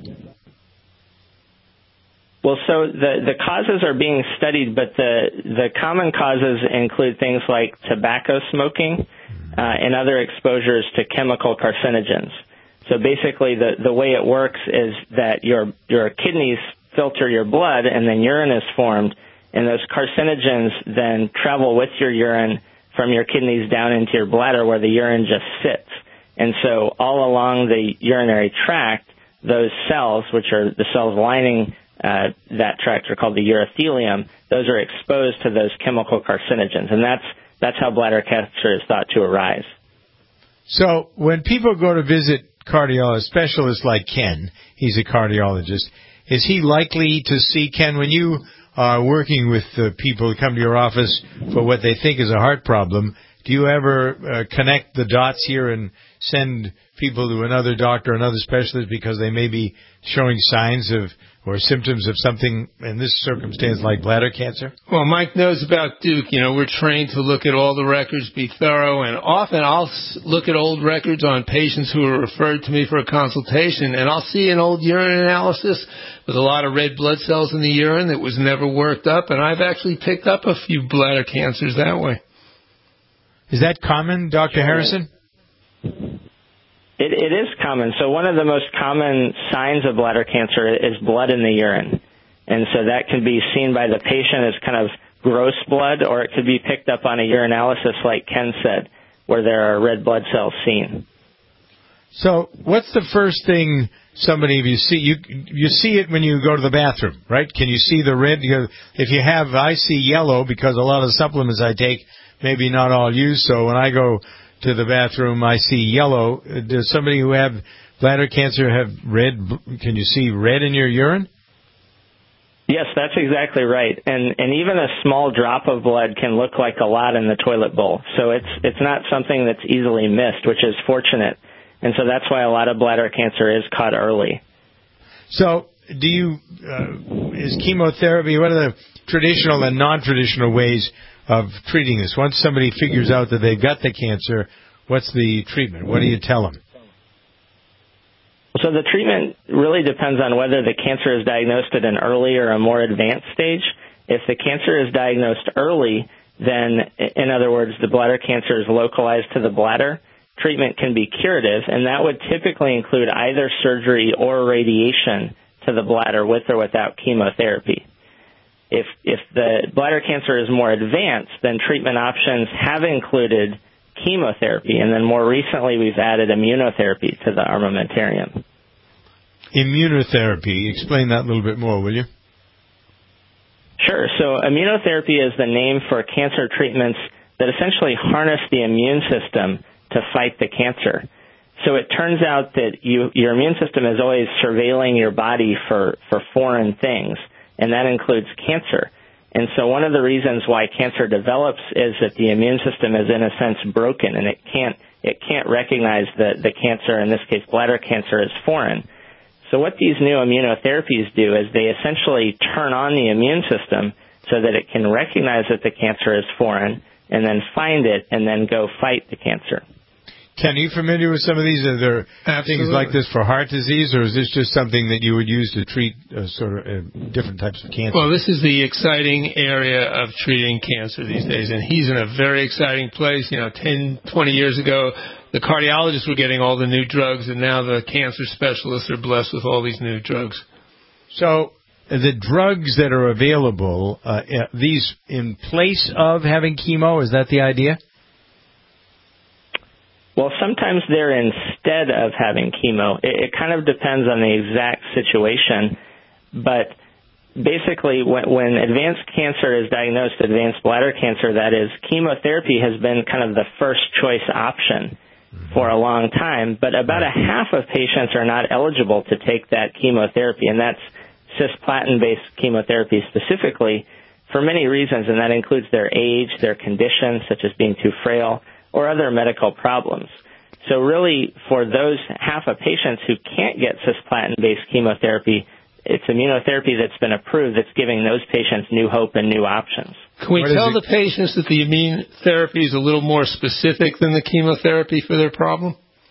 Well, so the, the causes are being studied, but the, the common causes include things like tobacco smoking uh, and other exposures to chemical carcinogens. So basically the, the way it works is that your, your kidneys filter your blood and then urine is formed. And those carcinogens then travel with your urine from your kidneys down into your bladder where the urine just sits. And so all along the urinary tract, those cells, which are the cells lining uh, that tract, are called the urothelium. Those are exposed to those chemical carcinogens. And that's, that's how bladder cancer is thought to arise. So when people go to visit cardiologist specialists like Ken, he's a cardiologist, is he likely to see, Ken, when you are working with uh, people who come to your office for what they think is a heart problem, do you ever uh, connect the dots here and send people to another doctor, another specialist, because they may be showing signs of or symptoms of something in this circumstance like bladder cancer? Well, Mike knows about Duke. You know, we're trained to look at all the records, be thorough, and often I'll look at old records on patients who are referred to me for a consultation, and I'll see an old urine analysis with a lot of red blood cells in the urine that was never worked up, and I've actually picked up a few bladder cancers that way. Is that common, Doctor Harrison? It, it is common. So one of the most common signs of bladder cancer is blood in the urine. And so that can be seen by the patient as kind of gross blood, or it could be picked up on a urinalysis like Ken said. where there are red blood cells seen. So what's the first thing somebody, if you see, you you see it when you go to the bathroom, right? Can you see the red? You, if you have, I see yellow because a lot of the supplements I take, maybe not all use. So when I go to the bathroom, I see yellow. Does somebody who have bladder cancer have red? Can you see red in your urine? Yes, that's exactly right. And and even a small drop of blood can look like a lot in the toilet bowl. So it's it's not something that's easily missed, which is fortunate. And so that's why a lot of bladder cancer is caught early. So do you, uh, is chemotherapy, what are the traditional and non-traditional ways of treating this? Once somebody figures out that they've got the cancer, what's the treatment? What do you tell them? So the treatment really depends on whether the cancer is diagnosed at an early or a more advanced stage. If the cancer is diagnosed early, then, in other words, the bladder cancer is localized to the bladder, treatment can be curative, and that would typically include either surgery or radiation to the bladder with or without chemotherapy. If if the bladder cancer is more advanced, then treatment options have included chemotherapy, and then more recently we've added immunotherapy to the armamentarium. Immunotherapy, explain that a little bit more, will you? Sure. So immunotherapy is the name for cancer treatments that essentially harness the immune system to fight the cancer. So it turns out that you, your immune system is always surveilling your body for, for foreign things, and that includes cancer. And so one of the reasons why cancer develops is that the immune system is in a sense broken, and it can't it can't recognize the, the cancer, in this case bladder cancer, as foreign. So what these new immunotherapies do is they essentially turn on the immune system so that it can recognize that the cancer is foreign and then find it and then go fight the cancer. Ken, are you familiar with some of these? Are there Absolutely. things like this for heart disease, or is this just something that you would use to treat uh, sort of uh, different types of cancer? Well, this is the exciting area of treating cancer these days, and he's in a very exciting place. You know, ten, twenty years ago, the cardiologists were getting all the new drugs, and now the cancer specialists are blessed with all these new drugs. So the drugs that are available, uh, these in place of having chemo, is that the idea? Well, sometimes they're instead of having chemo. It, it kind of depends on the exact situation. But basically, when, when advanced cancer is diagnosed, advanced bladder cancer, that is, chemotherapy has been kind of the first choice option for a long time. But about a half of patients are not eligible to take that chemotherapy, and that's cisplatin-based chemotherapy specifically for many reasons, and that includes their age, their condition, such as being too frail, or other medical problems. So really, for those half of patients who can't get cisplatin-based chemotherapy, it's immunotherapy that's been approved that's giving those patients new hope and new options. Can we tell the patients that the immunotherapy is a little more specific than the chemotherapy for their problem?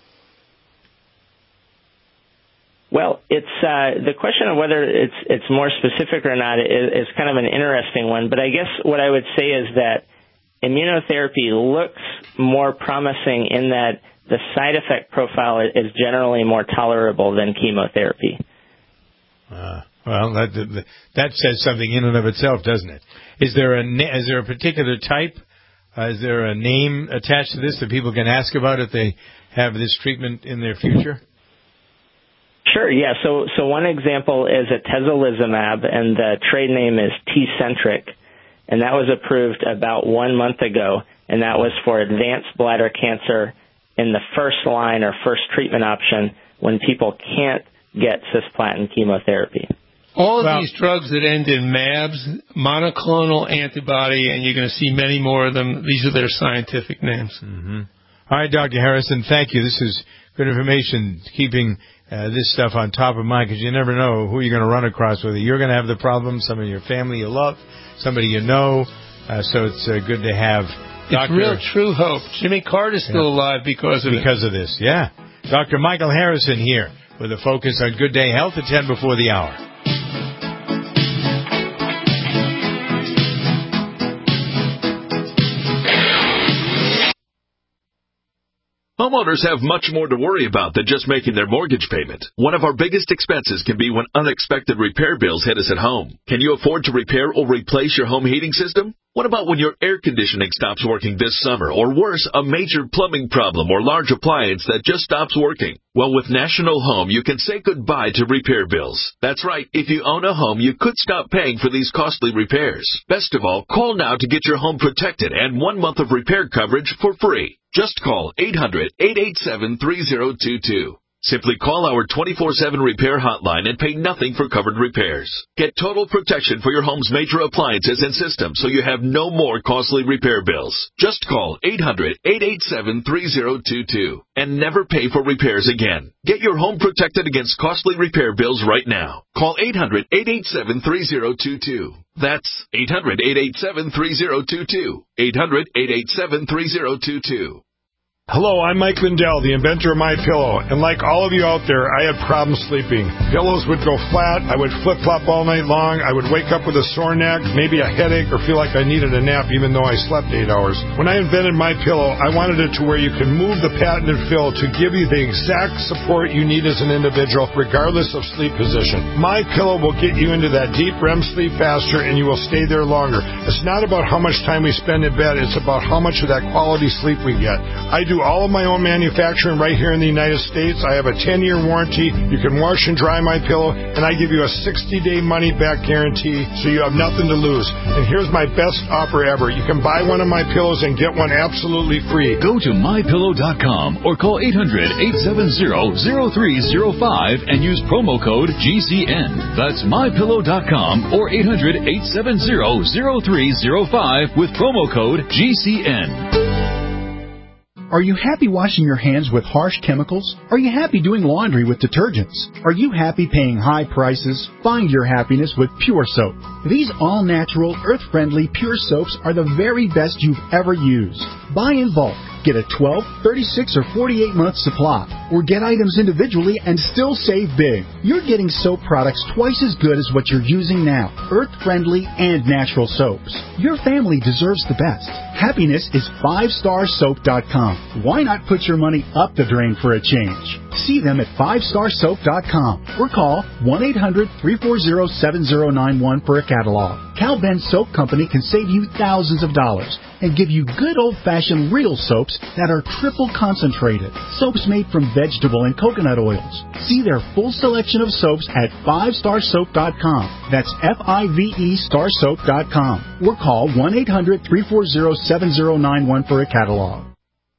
Well, it's uh, the question of whether it's it's more specific or not is, is kind of an interesting one. But I guess what I would say is that immunotherapy looks more promising in that the side effect profile is generally more tolerable than chemotherapy. Uh, well, that that says something in and of itself, doesn't it? Is there a is there a particular type? Uh, is there a name attached to this that people can ask about if they have this treatment in their future? Sure, yeah. So so one example is atezolizumab, and the trade name is Tecentriq. And that was approved about one month ago, and that was for advanced bladder cancer in the first line or first treatment option when people can't get cisplatin chemotherapy. All of well, these drugs that end in MABs, monoclonal antibody, and you're going to see many more of them, these are their scientific names. Mm-hmm. All right, Doctor Harrison, thank you. This is good information, keeping uh, this stuff on top of mind, because you never know who you're going to run across, whether you're going to have the problem, some of your family you love, somebody you know, uh, so it's uh, good to have Doctor It's real true hope. Jimmy Carter's still yeah. alive because of because it. of this, yeah. Doctor Michael Harrison here with a focus on Good Day Health at ten before the hour. Homeowners have much more to worry about than just making their mortgage payment. One of our biggest expenses can be when unexpected repair bills hit us at home. Can you afford to repair or replace your home heating system? What about when your air conditioning stops working this summer, or worse, a major plumbing problem or large appliance that just stops working? Well, with National Home, you can say goodbye to repair bills. That's right. If you own a home, you could stop paying for these costly repairs. Best of all, call now to get your home protected and one month of repair coverage for free. Just call eight hundred, eight eight seven, three zero two two. Simply call our twenty-four seven repair hotline and pay nothing for covered repairs. Get total protection for your home's major appliances and systems so you have no more costly repair bills. Just call eight hundred, eight eight seven, three zero two two and never pay for repairs again. Get your home protected against costly repair bills right now. Call eight hundred, eight eight seven, three zero two two. That's eight hundred, eight eight seven, three zero two two. eight hundred, eight eight seven, three zero two two. Hello, I'm Mike Lindell, the inventor of MyPillow, and like all of you out there, I had problems sleeping. Pillows would go flat, I would flip-flop all night long, I would wake up with a sore neck, maybe a headache, or feel like I needed a nap even though I slept eight hours. When I invented MyPillow, I wanted it to where you can move the patented fill to give you the exact support you need as an individual, regardless of sleep position. MyPillow will get you into that deep R E M sleep faster, and you will stay there longer. It's not about how much time we spend in bed, it's about how much of that quality sleep we get. I do all of my own manufacturing right here in the United States. I have a ten-year warranty. You can wash and dry my pillow, and I give you a sixty-day money-back guarantee, so you have nothing to lose. And here's my best offer ever. You can buy one of my pillows and get one absolutely free. Go to my pillow dot com or call eight hundred, eight seven zero, zero three zero five and use promo code G C N. That's my pillow dot com or eight hundred, eight seven zero, zero three zero five with promo code G C N. Are you happy washing your hands with harsh chemicals? Are you happy doing laundry with detergents? Are you happy paying high prices? Find your happiness with Pure Soap. These all-natural, earth-friendly Pure Soaps are the very best you've ever used. Buy in bulk. Get a twelve, thirty-six, or forty-eight month supply, or get items individually and still save big. You're getting soap products twice as good as what you're using now, earth-friendly and natural soaps. Your family deserves the best. Happiness is five star soap dot com. Why not put your money up the drain for a change? See them at five star soap dot com or call one eight hundred, three four zero, seven zero nine one for a catalog. Cal Ben Soap Company can save you thousands of dollars and give you good old-fashioned real soaps that are triple concentrated. Soaps made from vegetable and coconut oils. See their full selection of soaps at five star soap dot com. That's F I V E star soap dot com. Or call one eight hundred, three four zero, seven zero nine one for a catalog.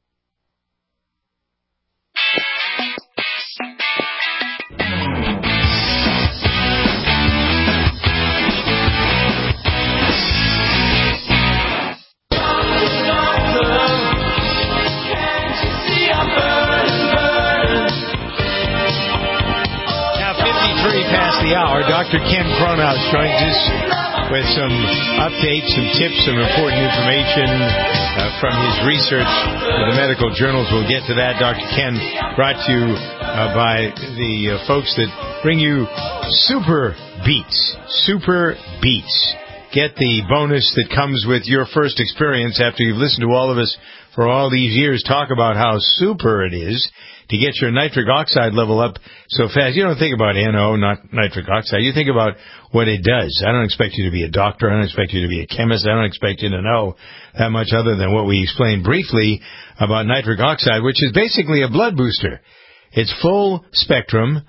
The hour, Doctor Ken Cronhaus joins us with some updates, some tips, some important information uh, from his research in the medical journals. We'll get to that. Doctor Ken, brought to you uh, by the uh, folks that bring you Super Beats. Super Beats. Get the bonus that comes with your first experience after you've listened to all of us for all these years talk about how super it is to get your nitric oxide level up so fast. You don't think about N O, not nitric oxide. You think about what it does. I don't expect you to be a doctor. I don't expect you to be a chemist. I don't expect you to know that much other than what we explained briefly about nitric oxide, which is basically a blood booster. It's full spectrum,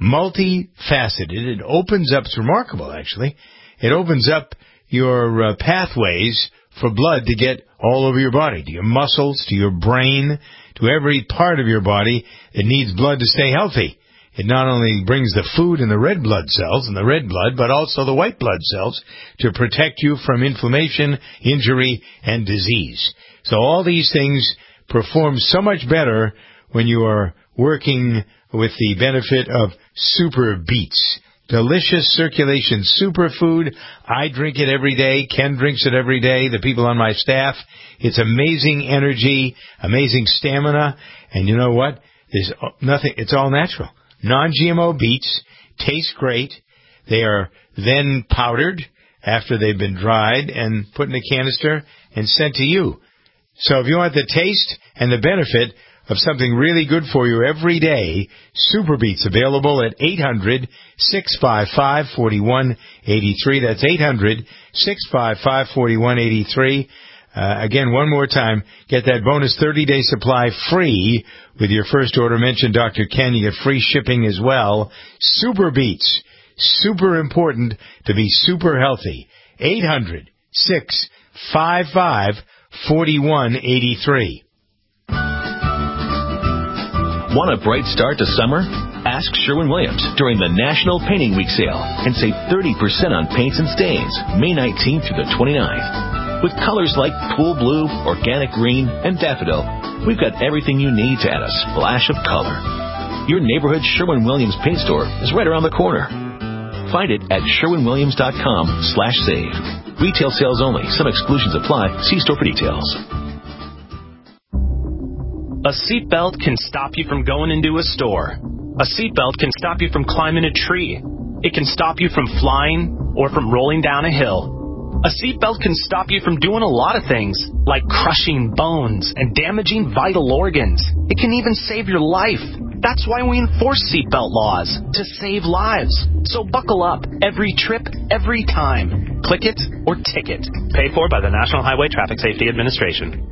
multifaceted. It opens up, it's remarkable actually, it opens up your uh, pathways for blood to get all over your body, to your muscles, to your brain, to every part of your body that needs blood to stay healthy. It not only brings the food and the red blood cells and the red blood, but also the white blood cells to protect you from inflammation, injury, and disease. So all these things perform so much better when you are working with the benefit of Super Beats. Delicious circulation superfood. I drink it every day. Ken drinks it every day. The people on my staff. It's amazing energy, amazing stamina. And you know what? There's nothing. It's all natural. Non-G M O beets. Taste great. They are then powdered after they've been dried and put in a canister and sent to you. So if you want the taste and the benefit of something really good for you every day. Super Beets, available at eight hundred, six five five, four one eight three. That's eight hundred, six five five, four one eight three. Uh, again, one more time, get that bonus thirty-day supply free with your first order. Mention Doctor Ken. You get free shipping as well. Super Beets. Super important to be super healthy. eight hundred, six five five, four one eight three. Want a bright start to summer? Ask Sherwin-Williams during the National Painting Week sale and save thirty percent on paints and stains May nineteenth through the twenty-ninth. With colors like pool blue, organic green, and daffodil, we've got everything you need to add a splash of color. Your neighborhood Sherwin-Williams paint store is right around the corner. Find it at sherwin williams dot com slash save. Retail sales only. Some exclusions apply. See store for details. A seatbelt can stop you from going into a store. A seatbelt can stop you from climbing a tree. It can stop you from flying or from rolling down a hill. A seatbelt can stop you from doing a lot of things, like crushing bones and damaging vital organs. It can even save your life. That's why we enforce seatbelt laws, to save lives. So buckle up every trip, every time. Click it or ticket. Paid for by the National Highway Traffic Safety Administration.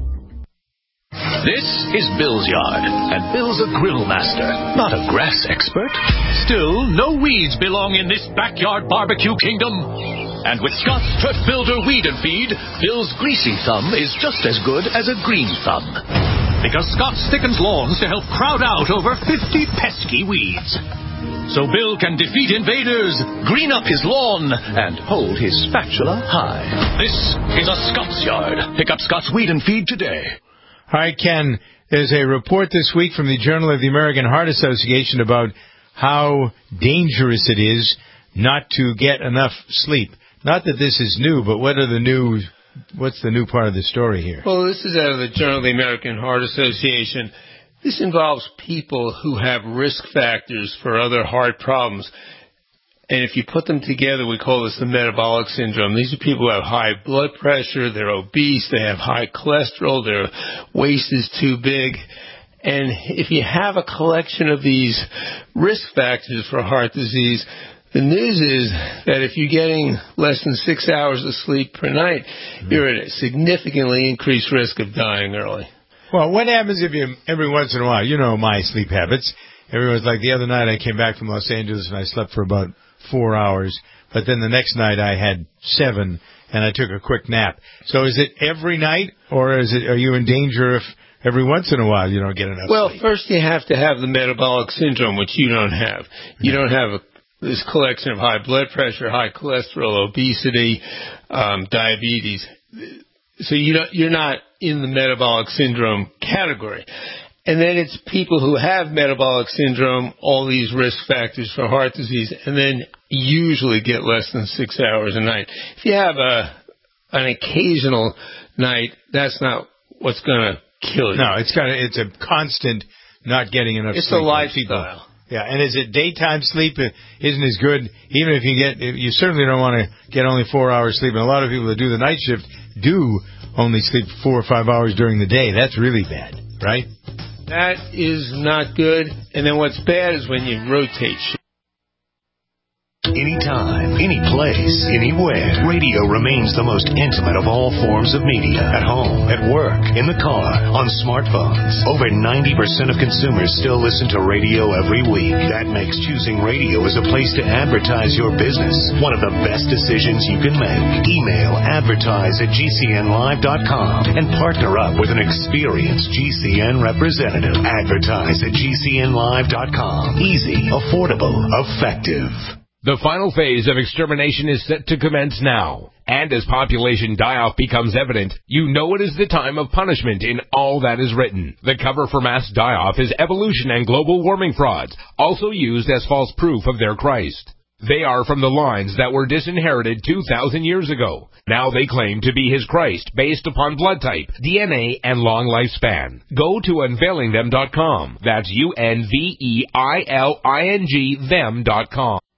This is Bill's Yard, and Bill's a grill master, not a grass expert. Still, no weeds belong in this backyard barbecue kingdom. And with Scott's Turf Builder Weed and Feed, Bill's greasy thumb is just as good as a green thumb. Because Scott thickens lawns to help crowd out over fifty pesky weeds. So Bill can defeat invaders, green up his lawn, and hold his spatula high. This is a Scott's Yard. Pick up Scott's Weed and Feed today. All right, Ken, there's a report this week from the Journal of the American Heart Association about how dangerous it is not to get enough sleep. Not that this is new, but what are the new, what's the new part of the story here? Well, this is out of the Journal of the American Heart Association. This involves people who have risk factors for other heart problems. And if you put them together, we call this the metabolic syndrome. These are people who have high blood pressure, they're obese, they have high cholesterol, their waist is too big. And if you have a collection of these risk factors for heart disease, the news is that if you're getting less than six hours of sleep per night, you're at a significantly increased risk of dying early. Well, what happens if you, every once in a while, you know my sleep habits. Everyone's like, the other night I came back from Los Angeles and I slept for about four hours, but then the next night I had seven and I took a quick nap. So is it every night, or is it, are you in danger if every once in a while you don't get enough well, sleep? Well, first you have to have the metabolic syndrome, which you don't have. You don't have a this collection of high blood pressure, high cholesterol, obesity, um, diabetes. So you don't, you're not in the metabolic syndrome category. And then it's people who have metabolic syndrome, all these risk factors for heart disease, and then usually get less than six hours a night. If you have a an occasional night, that's not what's going to kill you. No, it's kind of it's a constant not getting enough it's sleep. It's a lifestyle. Yeah, and is it daytime sleep isn't as good, even if you get, you certainly don't want to get only four hours sleep. And a lot of people that do the night shift do only sleep four or five hours during the day. That's really bad, right? That is not good. And then what's bad is when you rotate shifts. Anytime, any place, anywhere. Radio remains the most intimate of all forms of media. At home, at work, in the car, on smartphones. Over ninety percent of consumers still listen to radio every week. That makes choosing radio as a place to advertise your business one of the best decisions you can make. Email advertise at G C N live dot com and partner up with an experienced G C N representative. Advertise at G C N live dot com. Easy, affordable, effective. The final phase of extermination is set to commence now. And as population die-off becomes evident, you know it is the time of punishment in all that is written. The cover for mass die-off is evolution and global warming frauds, also used as false proof of their Christ. They are from the lines that were disinherited two thousand years ago. Now they claim to be his Christ based upon blood type, D N A, and long lifespan. Go to unveiling them dot com. That's U N V E I L I N G them dot com.